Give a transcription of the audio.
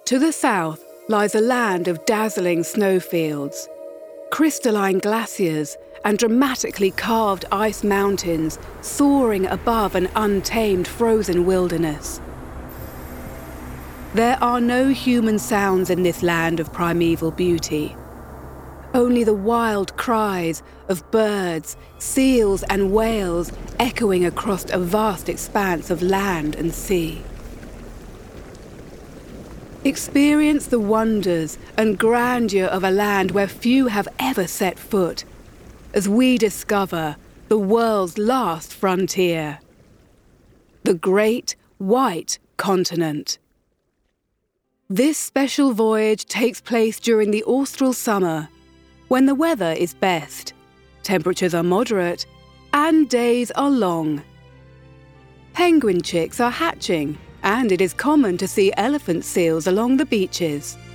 To the south lies a land of dazzling snowfields, crystalline glaciers and dramatically carved ice mountains soaring above an untamed frozen wilderness. There are no human sounds in this land of primeval beauty. Only the wild cries of birds, seals and whales echoing across a vast expanse of land and sea. Experience the wonders and grandeur of a land where few have ever set foot, as we discover the world's last frontier, the Great White Continent. This special voyage takes place during the austral summer, when the weather is best, temperatures are moderate, and days are long. Penguin chicks are hatching, and it is common to see elephant seals along the beaches.